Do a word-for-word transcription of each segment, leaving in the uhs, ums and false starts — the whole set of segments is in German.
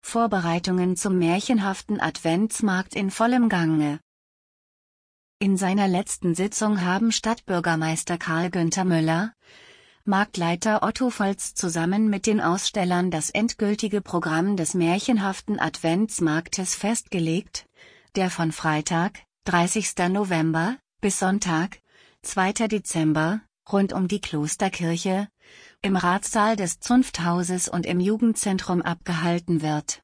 Vorbereitungen zum märchenhaften Adventsmarkt in vollem Gange. In seiner letzten Sitzung haben Stadtbürgermeister Karl-Günther Müller, Marktleiter Otto Volz zusammen mit den Ausstellern das endgültige Programm des märchenhaften Adventsmarktes festgelegt, der von Freitag, dreißigster November, bis Sonntag, zweiter Dezember, rund um die Klosterkirche, im Ratssaal des Zunfthauses und im Jugendzentrum abgehalten wird.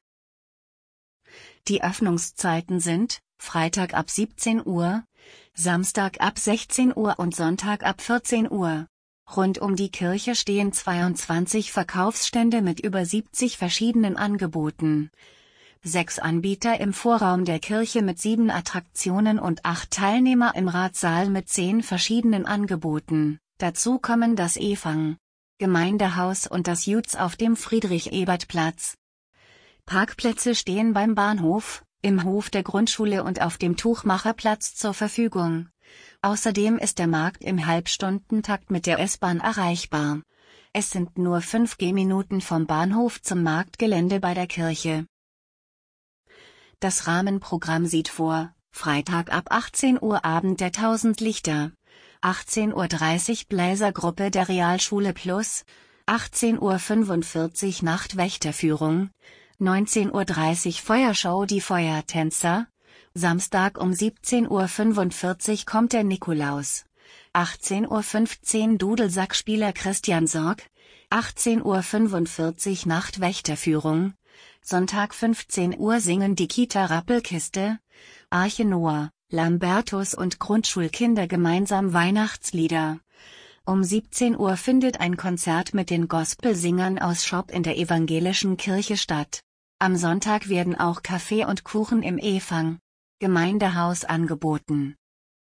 Die Öffnungszeiten sind: Freitag ab siebzehn Uhr, Samstag ab sechzehn Uhr und Sonntag ab vierzehn Uhr. Rund um die Kirche stehen zweiundzwanzig Verkaufsstände mit über siebzig verschiedenen Angeboten. Sechs Anbieter im Vorraum der Kirche mit sieben Attraktionen und acht Teilnehmer im Ratssaal mit zehn verschiedenen Angeboten. Dazu kommen das Efang Gemeindehaus und das Jutz auf dem Friedrich-Ebert-Platz. Parkplätze stehen beim Bahnhof, im Hof der Grundschule und auf dem Tuchmacherplatz zur Verfügung. Außerdem ist der Markt im Halbstundentakt mit der S-Bahn erreichbar. Es sind nur fünf Gehminuten vom Bahnhof zum Marktgelände bei der Kirche. Das Rahmenprogramm sieht vor: Freitag ab achtzehn Uhr Abend der Tausend Lichter, achtzehn Uhr dreißig Bläsergruppe der Realschule Plus, achtzehn Uhr fünfundvierzig Nachtwächterführung, neunzehn Uhr dreißig Feuershow Die Feuertänzer, Samstag um siebzehn Uhr fünfundvierzig kommt der Nikolaus, achtzehn Uhr fünfzehn Dudelsackspieler Christian Sorg, achtzehn Uhr fünfundvierzig Nachtwächterführung, Sonntag fünfzehn Uhr singen die Kita Rappelkiste, Arche Noah, Lambertus und Grundschulkinder gemeinsam Weihnachtslieder. Um siebzehn Uhr findet ein Konzert mit den Gospelsingern aus Schopp in der evangelischen Kirche statt. Am Sonntag werden auch Kaffee und Kuchen im Efang Gemeindehaus angeboten.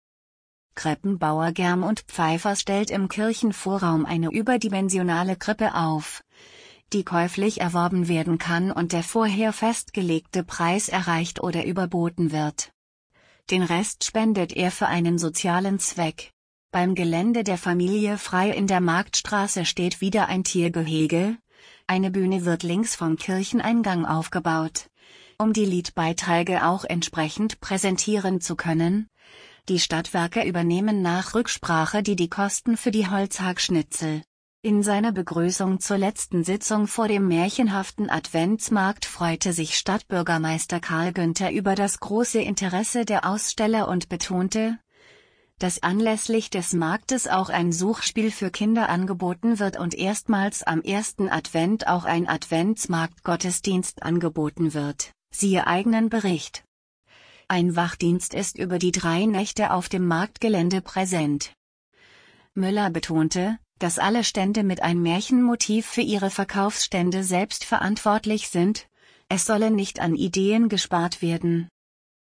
Krippenbauer Germ und Pfeiffer stellt im Kirchenvorraum eine überdimensionale Krippe auf, die käuflich erworben werden kann und der vorher festgelegte Preis erreicht oder überboten wird. Den Rest spendet er für einen sozialen Zweck. Beim Gelände der Familie Frei in der Marktstraße steht wieder ein Tiergehege. Eine Bühne wird links vom Kircheneingang aufgebaut, um die Liedbeiträge auch entsprechend präsentieren zu können. Die Stadtwerke übernehmen nach Rücksprache die die Kosten für die Holzhackschnitzel. In seiner Begrüßung zur letzten Sitzung vor dem märchenhaften Adventsmarkt freute sich Stadtbürgermeister Karl-Günther über das große Interesse der Aussteller und betonte, dass anlässlich des Marktes auch ein Suchspiel für Kinder angeboten wird und erstmals am ersten Advent auch ein Adventsmarkt-Gottesdienst angeboten wird, siehe eigenen Bericht. Ein Wachdienst ist über die drei Nächte auf dem Marktgelände präsent. Müller betonte, dass alle Stände mit ein Märchenmotiv für ihre Verkaufsstände selbst verantwortlich sind, es solle nicht an Ideen gespart werden.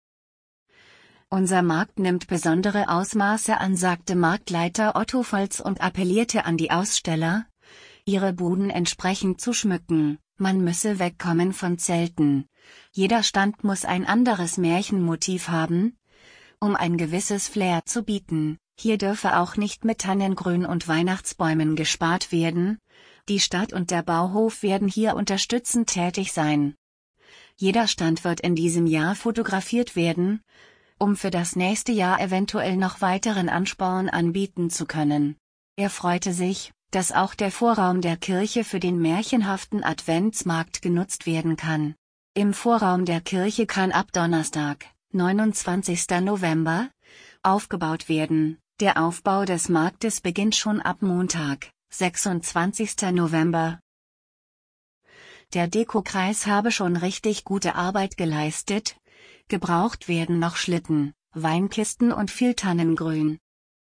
Unser Markt nimmt besondere Ausmaße an, sagte Marktleiter Otto Volz und appellierte an die Aussteller, ihre Buden entsprechend zu schmücken. Man müsse wegkommen von Zelten. Jeder Stand muss ein anderes Märchenmotiv haben, um ein gewisses Flair zu bieten. Hier dürfe auch nicht mit Tannengrün und Weihnachtsbäumen gespart werden. Die Stadt und der Bauhof werden hier unterstützend tätig sein. Jeder Stand wird in diesem Jahr fotografiert werden, um für das nächste Jahr eventuell noch weiteren Ansporn anbieten zu können. Er freute sich, dass auch der Vorraum der Kirche für den märchenhaften Adventsmarkt genutzt werden kann. Im Vorraum der Kirche kann ab Donnerstag, neunundzwanzigster November, aufgebaut werden. Der Aufbau des Marktes beginnt schon ab Montag, sechsundzwanzigster November. Der Dekokreis habe schon richtig gute Arbeit geleistet. Gebraucht werden noch Schlitten, Weinkisten und viel Tannengrün.